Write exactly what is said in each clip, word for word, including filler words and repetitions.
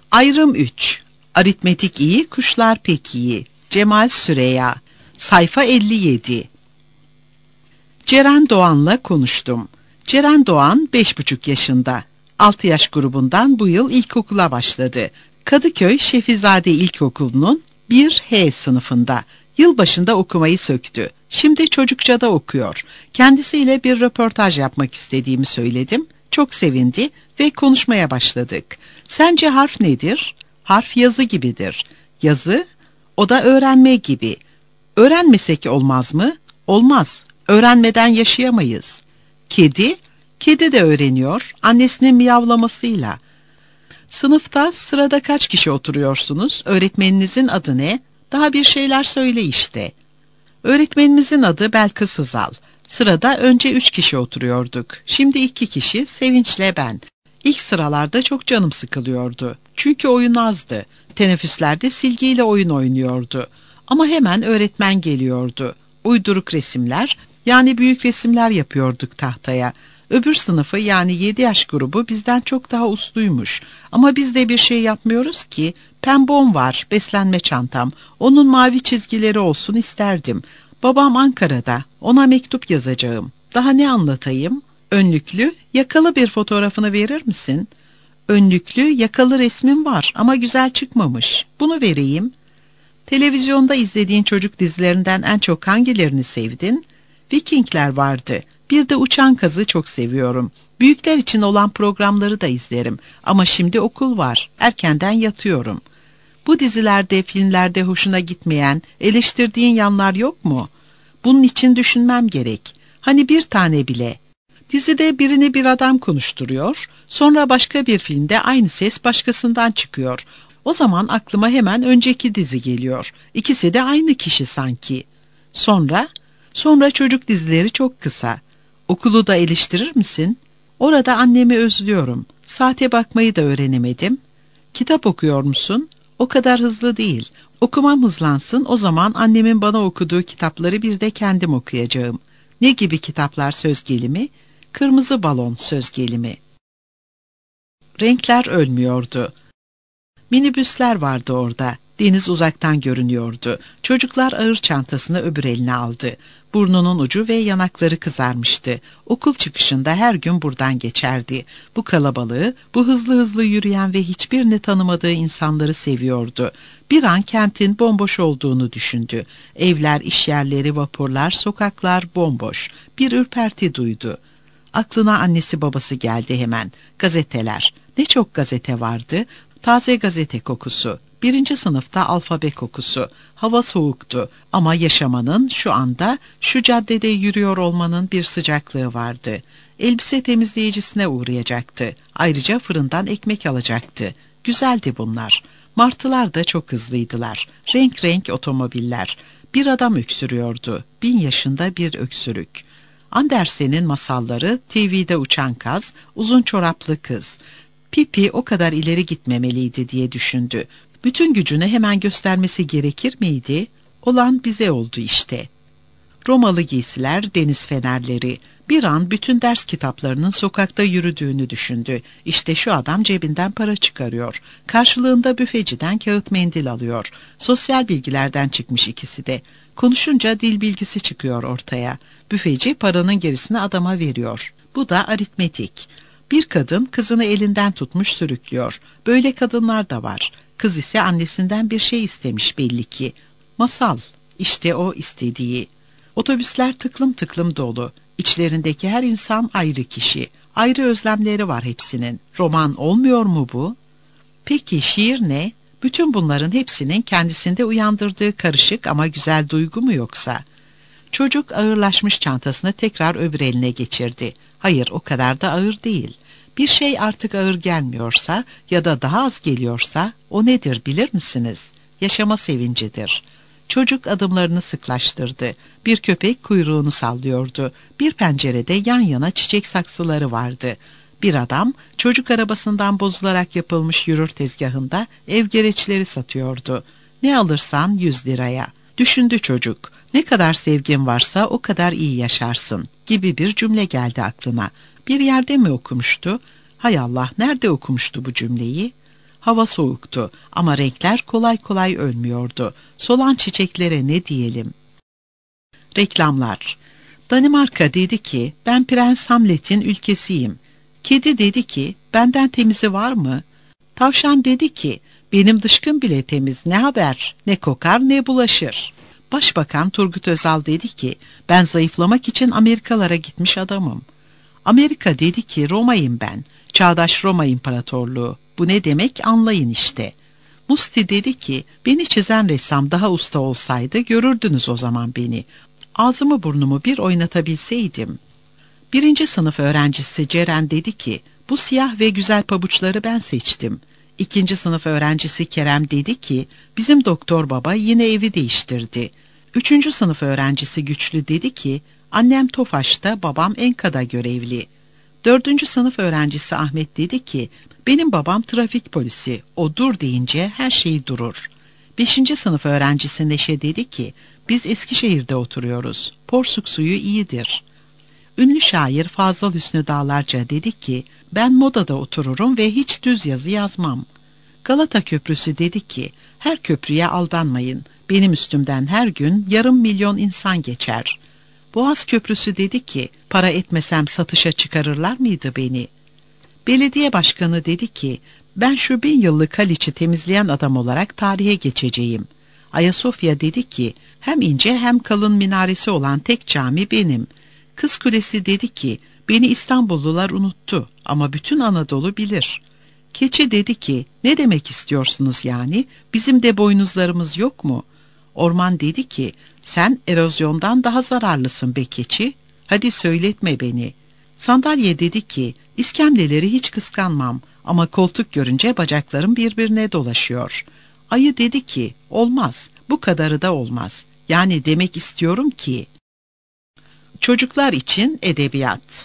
Ayrım üç. Aritmetik iyi, kuşlar pek iyi. Cemal Süreya. Sayfa elli yedi. Ceren Doğan'la konuştum. Ceren Doğan beş buçuk yaşında. altı yaş grubundan bu yıl ilkokula başladı. Kadıköy Şefizade İlkokulu'nun bir H sınıfında. Yılbaşında okumayı söktü. Şimdi çocukçada okuyor. Kendisiyle bir röportaj yapmak istediğimi söyledim. Çok sevindi ve konuşmaya başladık. Sence harf nedir? Harf yazı gibidir. Yazı, o da öğrenme gibi. Öğrenmesek olmaz mı? Olmaz. Öğrenmeden yaşayamayız. Kedi, kedi de öğreniyor, annesinin miyavlamasıyla. Sınıfta sırada kaç kişi oturuyorsunuz? Öğretmeninizin adı ne? Daha bir şeyler söyle işte. Öğretmenimizin adı Belkıs Hızal. Sırada önce üç kişi oturuyorduk. Şimdi iki kişi, Sevinç'le ben. İlk sıralarda çok canım sıkılıyordu. Çünkü oyun azdı. Teneffüslerde silgiyle oyun oynuyordu. Ama hemen öğretmen geliyordu. Uyduruk resimler, yani büyük resimler yapıyorduk tahtaya. Öbür sınıfı yani yedi yaş grubu bizden çok daha usluymuş. Ama biz de bir şey yapmıyoruz ki. Pembom var, beslenme çantam. Onun mavi çizgileri olsun isterdim. Babam Ankara'da, ona mektup yazacağım. Daha ne anlatayım? Önlüklü, yakalı bir fotoğrafını verir misin? Önlüklü, yakalı resmim var ama güzel çıkmamış. Bunu vereyim. Televizyonda izlediğin çocuk dizilerinden en çok hangilerini sevdin? Vikingler vardı. Bir de Uçan Kaz'ı çok seviyorum. Büyükler için olan programları da izlerim. Ama şimdi okul var. Erkenden yatıyorum. Bu dizilerde, filmlerde hoşuna gitmeyen, eleştirdiğin yanlar yok mu? Bunun için düşünmem gerek. Hani bir tane bile. Dizide birini bir adam konuşturuyor, sonra başka bir filmde aynı ses başkasından çıkıyor. O zaman aklıma hemen önceki dizi geliyor. İkisi de aynı kişi sanki. Sonra, sonra çocuk dizileri çok kısa. Okulu da eleştirir misin? Orada annemi özlüyorum. Saate bakmayı da öğrenemedim. Kitap okuyor musun? O kadar hızlı değil. Okumam hızlansın, o zaman annemin bana okuduğu kitapları bir de kendim okuyacağım. Ne gibi kitaplar söz gelimi? Kırmızı Balon söz gelimi. Renkler ölmüyordu. Minibüsler vardı orada. Deniz uzaktan görünüyordu. Çocuklar ağır çantasını öbür eline aldı. Burnunun ucu ve yanakları kızarmıştı. Okul çıkışında her gün buradan geçerdi. Bu kalabalığı, bu hızlı hızlı yürüyen ve hiçbirini tanımadığı insanları seviyordu. Bir an kentin bomboş olduğunu düşündü. Evler, işyerleri, vapurlar, sokaklar bomboş. Bir ürperti duydu. Aklına annesi babası geldi hemen. Gazeteler. Ne çok gazete vardı. Taze gazete kokusu. Birinci sınıfta alfabe kokusu. Hava soğuktu ama yaşamanın şu anda şu caddede yürüyor olmanın bir sıcaklığı vardı. Elbise temizleyicisine uğrayacaktı. Ayrıca fırından ekmek alacaktı. Güzeldi bunlar. Martılar da çok hızlıydılar. Renk renk otomobiller. Bir adam öksürüyordu. Bin yaşında bir öksürük. Andersen'in masalları, T V'de Uçan Kaz, Uzun Çoraplı Kız. Pipi o kadar ileri gitmemeliydi diye düşündü. Bütün gücünü hemen göstermesi gerekir miydi? Olan bize oldu işte. Romalı giysiler, deniz fenerleri. Bir an bütün ders kitaplarının sokakta yürüdüğünü düşündü. İşte şu adam cebinden para çıkarıyor. Karşılığında büfeciden kağıt mendil alıyor. Sosyal bilgilerden çıkmış ikisi de. Konuşunca dil bilgisi çıkıyor ortaya. Büfeci paranın gerisini adama veriyor. Bu da aritmetik. Bir kadın kızını elinden tutmuş sürüklüyor. Böyle kadınlar da var. Kız ise annesinden bir şey istemiş belli ki. Masal, işte o istediği. Otobüsler tıklım tıklım dolu. İçlerindeki her insan ayrı kişi. Ayrı özlemleri var hepsinin. Roman olmuyor mu bu? Peki şiir ne? Bütün bunların hepsinin kendisinde uyandırdığı karışık ama güzel duygu mu yoksa? Çocuk ağırlaşmış çantasını tekrar öbür eline geçirdi. Hayır, o kadar da ağır değil. Bir şey artık ağır gelmiyorsa ya da daha az geliyorsa o nedir bilir misiniz? Yaşama sevincidir. Çocuk adımlarını sıklaştırdı. Bir köpek kuyruğunu sallıyordu. Bir pencerede yan yana çiçek saksıları vardı. Bir adam çocuk arabasından bozularak yapılmış yürür tezgahında ev gereçleri satıyordu. Ne alırsan yüz liraya. Düşündü çocuk. Ne kadar sevgin varsa o kadar iyi yaşarsın gibi bir cümle geldi aklına. Bir yerde mi okumuştu? Hay Allah, nerede okumuştu bu cümleyi? Hava soğuktu ama renkler kolay kolay ölmüyordu. Solan çiçeklere ne diyelim? Reklamlar. Danimarka dedi ki, ben Prens Hamlet'in ülkesiyim. Kedi dedi ki, benden temizi var mı? Tavşan dedi ki, benim dışkım bile temiz, ne haber? Ne kokar ne bulaşır. Başbakan Turgut Özal dedi ki, ben zayıflamak için Amerikalara gitmiş adamım. Amerika dedi ki, Roma'yım ben. Çağdaş Roma İmparatorluğu. Bu ne demek anlayın işte. Musti dedi ki, beni çizen ressam daha usta olsaydı görürdünüz o zaman beni. Ağzımı burnumu bir oynatabilseydim. Birinci sınıf öğrencisi Ceren dedi ki, bu siyah ve güzel pabuçları ben seçtim. İkinci sınıf öğrencisi Kerem dedi ki, bizim doktor baba yine evi değiştirdi. Üçüncü sınıf öğrencisi Güçlü dedi ki, annem Tofaş'ta, babam Enka'da görevli. Dördüncü sınıf öğrencisi Ahmet dedi ki, benim babam trafik polisi, o dur deyince her şey durur. Beşinci sınıf öğrencisi Neşe dedi ki, biz Eskişehir'de oturuyoruz, porsuk suyu iyidir. Ünlü şair Fazıl Hüsnü Dağlarca dedi ki, ben modada otururum ve hiç düz yazı yazmam. Galata Köprüsü dedi ki, her köprüye aldanmayın, benim üstümden her gün yarım milyon insan geçer. Boğaz Köprüsü dedi ki, para etmesem satışa çıkarırlar mıydı beni? Belediye başkanı dedi ki, ben şu bin yıllık Haliç'i temizleyen adam olarak tarihe geçeceğim. Ayasofya dedi ki, hem ince hem kalın minaresi olan tek cami benim. Kız Kulesi dedi ki, beni İstanbullular unuttu ama bütün Anadolu bilir. Keçi dedi ki, ne demek istiyorsunuz yani, bizim de boynuzlarımız yok mu? Orman dedi ki, sen erozyondan daha zararlısın be keçi, hadi söyletme beni. Sandalye dedi ki, iskemleleri hiç kıskanmam ama koltuk görünce bacaklarım birbirine dolaşıyor. Ayı dedi ki, olmaz, bu kadarı da olmaz. Yani demek istiyorum ki... Çocuklar için edebiyat.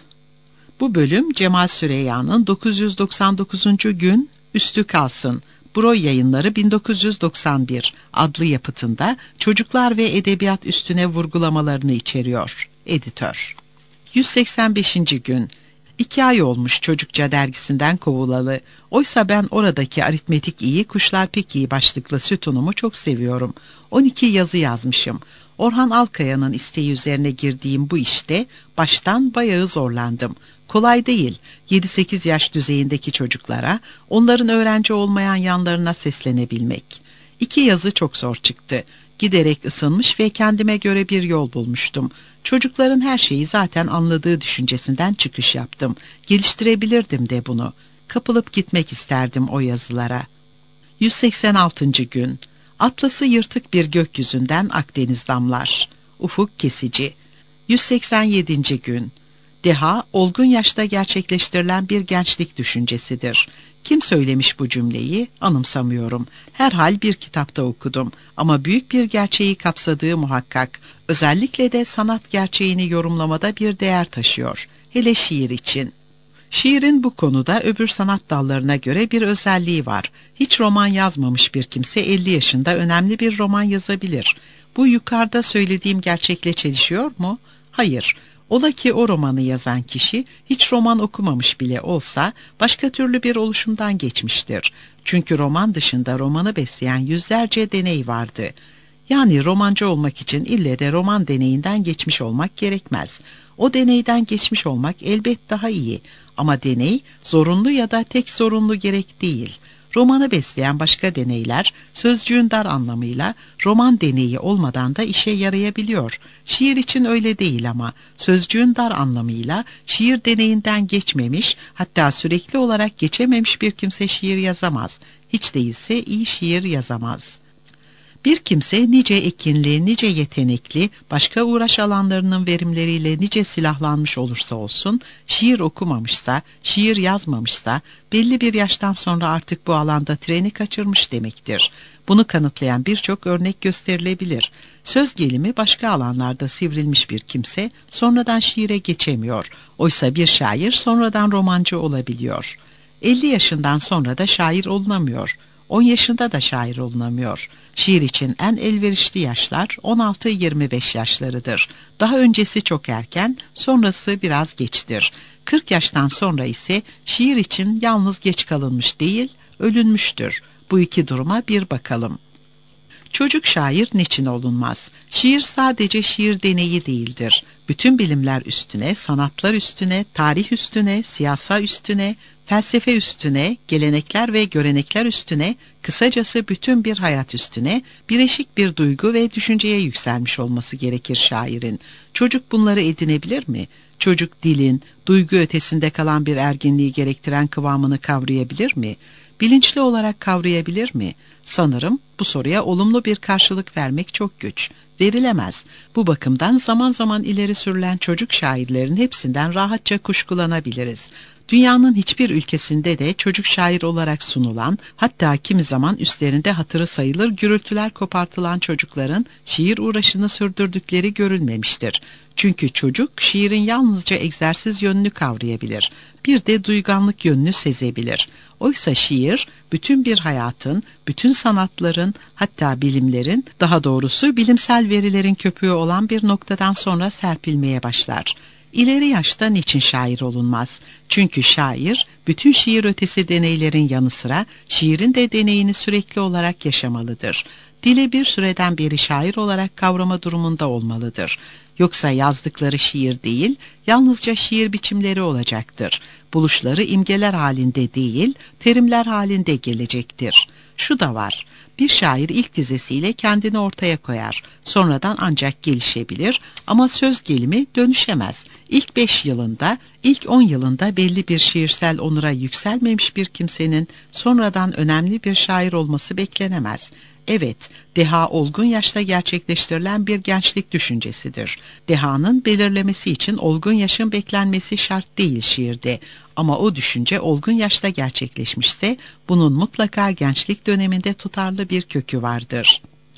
Bu bölüm Cemal Süreyya'nın dokuz yüz doksan dokuzuncu gün Üstü Kalsın, Broy Yayınları bin dokuz yüz doksan bir adlı yapıtında çocuklar ve edebiyat üstüne vurgulamalarını içeriyor. Editör. yüz seksen beşinci gün. İki ay olmuş Çocukça dergisinden kovulalı. Oysa ben oradaki aritmetik iyi, kuşlar pek iyi başlıklı sütunumu çok seviyorum. on iki yazı yazmışım. Orhan Alkaya'nın isteği üzerine girdiğim bu işte baştan bayağı zorlandım. Kolay değil, yedi sekiz yaş düzeyindeki çocuklara, onların öğrenci olmayan yanlarına seslenebilmek. İki yazı çok zor çıktı. Giderek ısınmış ve kendime göre bir yol bulmuştum. Çocukların her şeyi zaten anladığı düşüncesinden çıkış yaptım. Geliştirebilirdim de bunu. Kapılıp gitmek isterdim o yazılara. yüz seksen altıncı gün. Atlası yırtık bir gökyüzünden Akdeniz damlar. Ufuk kesici. yüz seksen yedinci gün. Deha, olgun yaşta gerçekleştirilen bir gençlik düşüncesidir. Kim söylemiş bu cümleyi? Anımsamıyorum. Herhal bir kitapta okudum. Ama büyük bir gerçeği kapsadığı muhakkak. Özellikle de sanat gerçeğini yorumlamada bir değer taşıyor. Hele şiir için. Şiirin bu konuda öbür sanat dallarına göre bir özelliği var. Hiç roman yazmamış bir kimse elli yaşında önemli bir roman yazabilir. Bu yukarıda söylediğim gerçekle çelişiyor mu? Hayır. Ola ki o romanı yazan kişi hiç roman okumamış bile olsa başka türlü bir oluşumdan geçmiştir. Çünkü roman dışında romanı besleyen yüzlerce deney vardı. Yani romancı olmak için ille de roman deneyinden geçmiş olmak gerekmez. O deneyden geçmiş olmak elbet daha iyi. Ama deney zorunlu ya da tek zorunlu gerek değil. Romanı besleyen başka deneyler sözcüğün dar anlamıyla roman deneyi olmadan da işe yarayabiliyor. Şiir için öyle değil ama sözcüğün dar anlamıyla şiir deneyinden geçmemiş, hatta sürekli olarak geçememiş bir kimse şiir yazamaz. Hiç değilse iyi şiir yazamaz. Bir kimse nice ekinli, nice yetenekli, başka uğraş alanlarının verimleriyle nice silahlanmış olursa olsun, şiir okumamışsa, şiir yazmamışsa, belli bir yaştan sonra artık bu alanda treni kaçırmış demektir. Bunu kanıtlayan birçok örnek gösterilebilir. Söz gelimi başka alanlarda sivrilmiş bir kimse, sonradan şiire geçemiyor. Oysa bir şair sonradan romancı olabiliyor. elli yaşından sonra da şair olunamıyor. on yaşında da şair olunamıyor. Şiir için en elverişli yaşlar on altı yirmi beş yaşlarıdır. Daha öncesi çok erken, sonrası biraz geçtir. kırk yaştan sonra ise şiir için yalnız geç kalınmış değil, ölünmüştür. Bu iki duruma bir bakalım. Çocuk şair niçin olunmaz? Şiir sadece şiir deneyi değildir. Bütün bilimler üstüne, sanatlar üstüne, tarih üstüne, siyasa üstüne, felsefe üstüne, gelenekler ve görenekler üstüne, kısacası bütün bir hayat üstüne, bireşik bir duygu ve düşünceye yükselmiş olması gerekir şairin. Çocuk bunları edinebilir mi? Çocuk dilin, duygu ötesinde kalan bir erginliği gerektiren kıvamını kavrayabilir mi? Bilinçli olarak kavrayabilir mi? Sanırım bu soruya olumlu bir karşılık vermek çok güç. Verilemez. Bu bakımdan zaman zaman ileri sürülen çocuk şairlerin hepsinden rahatça kuşkulanabiliriz. Dünyanın hiçbir ülkesinde de çocuk şair olarak sunulan, hatta kimi zaman üstlerinde hatırı sayılır gürültüler kopartılan çocukların şiir uğraşını sürdürdükleri görülmemiştir. Çünkü çocuk şiirin yalnızca egzersiz yönünü kavrayabilir, bir de duyganlık yönünü sezebilir. Oysa şiir, bütün bir hayatın, bütün sanatların, hatta bilimlerin, daha doğrusu bilimsel verilerin köpüğü olan bir noktadan sonra serpilmeye başlar. İleri yaşta niçin şair olunmaz? Çünkü şair, bütün şiir ötesi deneylerin yanı sıra, şiirin de deneyini sürekli olarak yaşamalıdır. Dili bir süreden beri şair olarak kavrama durumunda olmalıdır. Yoksa yazdıkları şiir değil, yalnızca şiir biçimleri olacaktır. Buluşları imgeler halinde değil, terimler halinde gelecektir. Şu da var, bir şair ilk dizesiyle kendini ortaya koyar. Sonradan ancak gelişebilir ama söz gelimi dönüşemez. İlk beş yılında, ilk on yılında belli bir şiirsel onura yükselmemiş bir kimsenin sonradan önemli bir şair olması beklenemez. Evet, deha olgun yaşta gerçekleştirilen bir gençlik düşüncesidir. Dehanın belirlemesi için olgun yaşın beklenmesi şart değil şiirde. Ama o düşünce olgun yaşta gerçekleşmişse, bunun mutlaka gençlik döneminde tutarlı bir kökü vardır.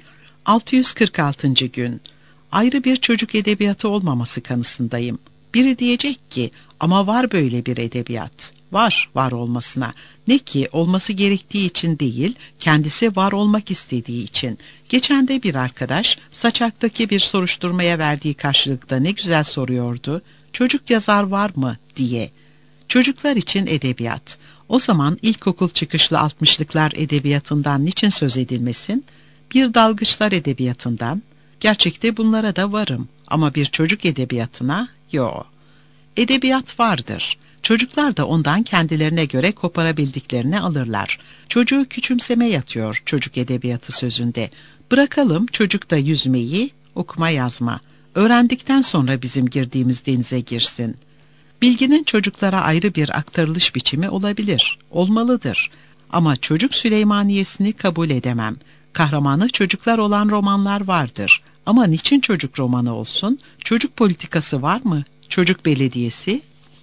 altı yüz kırk altıncı gün. Ayrı bir çocuk edebiyatı olmaması kanısındayım. Biri diyecek ki, ama var böyle bir edebiyat. Var, var olmasına. Ne ki olması gerektiği için değil, kendisi var olmak istediği için. Geçen de bir arkadaş, Saçak'taki bir soruşturmaya verdiği karşılıkta ne güzel soruyordu. Çocuk yazar var mı diye. Çocuklar için edebiyat. O zaman ilkokul çıkışlı altmışlıklar edebiyatından niçin söz edilmesin? Bir dalgıçlar edebiyatından. Gerçekte bunlara da varım ama bir çocuk edebiyatına yok. Edebiyat vardır. Çocuklar da ondan kendilerine göre koparabildiklerini alırlar. Çocuğu küçümseme yatıyor çocuk edebiyatı sözünde. Bırakalım çocukta yüzmeyi, okuma yazma. Öğrendikten sonra bizim girdiğimiz denize girsin. Bilginin çocuklara ayrı bir aktarılış biçimi olabilir, olmalıdır. Ama çocuk Süleymaniyesini kabul edemem. Kahramanı çocuklar olan romanlar vardır. Ama niçin çocuk romanı olsun? Çocuk politikası var mı? Çocuk belediyesi?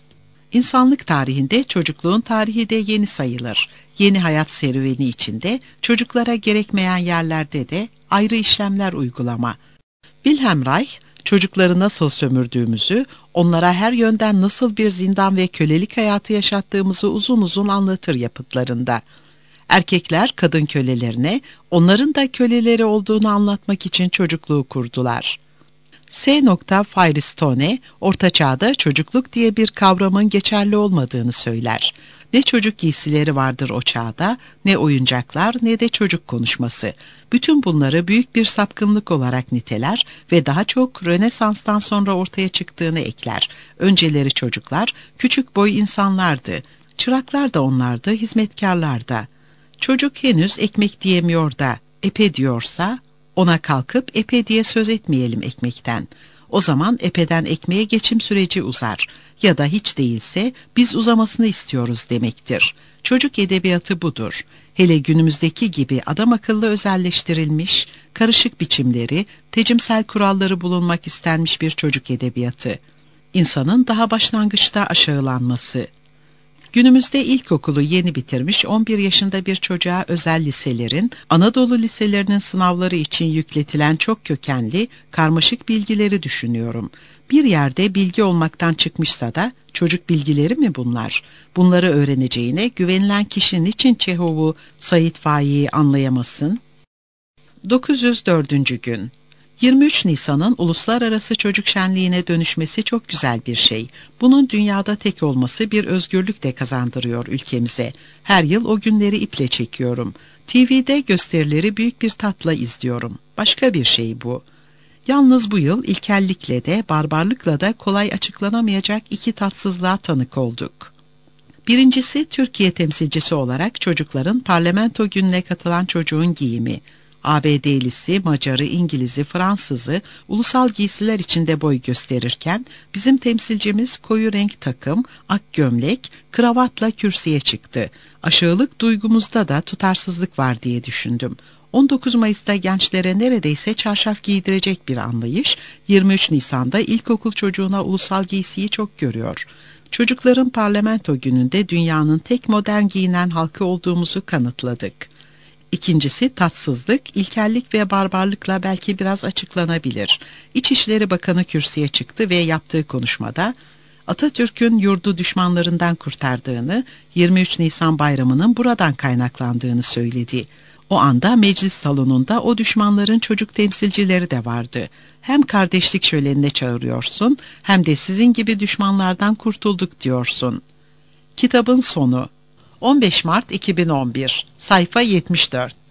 İnsanlık tarihinde çocukluğun tarihi de yeni sayılır. Yeni hayat serüveni içinde çocuklara gerekmeyen yerlerde de ayrı işlemler uygulama. Wilhelm Reich, çocukları nasıl sömürdüğümüzü, onlara her yönden nasıl bir zindan ve kölelik hayatı yaşattığımızı uzun uzun anlatır yapıtlarında. Erkekler kadın kölelerine, onların da köleleri olduğunu anlatmak için çocukluğu kurdular. S. Firestone, Orta Çağ'da çocukluk diye bir kavramın geçerli olmadığını söyler. Ne çocuk giysileri vardır o çağda, ne oyuncaklar, ne de çocuk konuşması. Bütün bunları büyük bir sapkınlık olarak niteler ve daha çok Rönesans'tan sonra ortaya çıktığını ekler. Önceleri çocuklar, küçük boy insanlardı. Çıraklar da onlardı, hizmetkarlar da. Çocuk henüz ekmek diyemiyor da, epe diyorsa, ona kalkıp epe diye söz etmeyelim ekmekten. O zaman epeden ekmeğe geçim süreci uzar. Ya da hiç değilse biz uzamasını istiyoruz demektir. Çocuk edebiyatı budur. Hele günümüzdeki gibi adam akıllı özelleştirilmiş, karışık biçimleri, tecimsel kuralları bulunmak istenmiş bir çocuk edebiyatı. İnsanın daha başlangıçta aşağılanması. Günümüzde ilkokulu yeni bitirmiş on bir yaşında bir çocuğa özel liselerin, Anadolu liselerinin sınavları için yükletilen çok kökenli, karmaşık bilgileri düşünüyorum. Bir yerde bilgi olmaktan çıkmışsa da çocuk bilgileri mi bunlar? Bunları öğreneceğine güvenilen kişinin için Çehov'u, Said Faik'i anlayamasın? dokuz yüz dördüncü gün. yirmi üç Nisan'ın uluslararası çocuk şenliğine dönüşmesi çok güzel bir şey. Bunun dünyada tek olması bir özgürlük de kazandırıyor ülkemize. Her yıl o günleri iple çekiyorum. T V'de gösterileri büyük bir tatla izliyorum. Başka bir şey bu. Yalnız bu yıl ilkellikle de barbarlıkla da kolay açıklanamayacak iki tatsızlığa tanık olduk. Birincisi, Türkiye temsilcisi olarak çocukların parlamento gününe katılan çocuğun giyimi. A B D'lisi, Macarı, İngiliz'i, Fransız'ı ulusal giysiler içinde boy gösterirken bizim temsilcimiz koyu renk takım, ak gömlek, kravatla kürsüye çıktı. Aşağılık duygumuzda da tutarsızlık var diye düşündüm. on dokuz Mayıs'ta gençlere neredeyse çarşaf giydirecek bir anlayış, yirmi üç Nisan'da ilkokul çocuğuna ulusal giysiyi çok görüyor. Çocukların parlamento gününde dünyanın tek modern giyinen halkı olduğumuzu kanıtladık. İkincisi tatsızlık, ilkellik ve barbarlıkla belki biraz açıklanabilir. İçişleri Bakanı kürsüye çıktı ve yaptığı konuşmada Atatürk'ün yurdu düşmanlarından kurtardığını, yirmi üç Nisan bayramının buradan kaynaklandığını söyledi. O anda meclis salonunda o düşmanların çocuk temsilcileri de vardı. Hem kardeşlik şölenine çağırıyorsun, hem de sizin gibi düşmanlardan kurtulduk diyorsun. Kitabın sonu. on beş Mart iki bin on bir, sayfa yetmiş dört.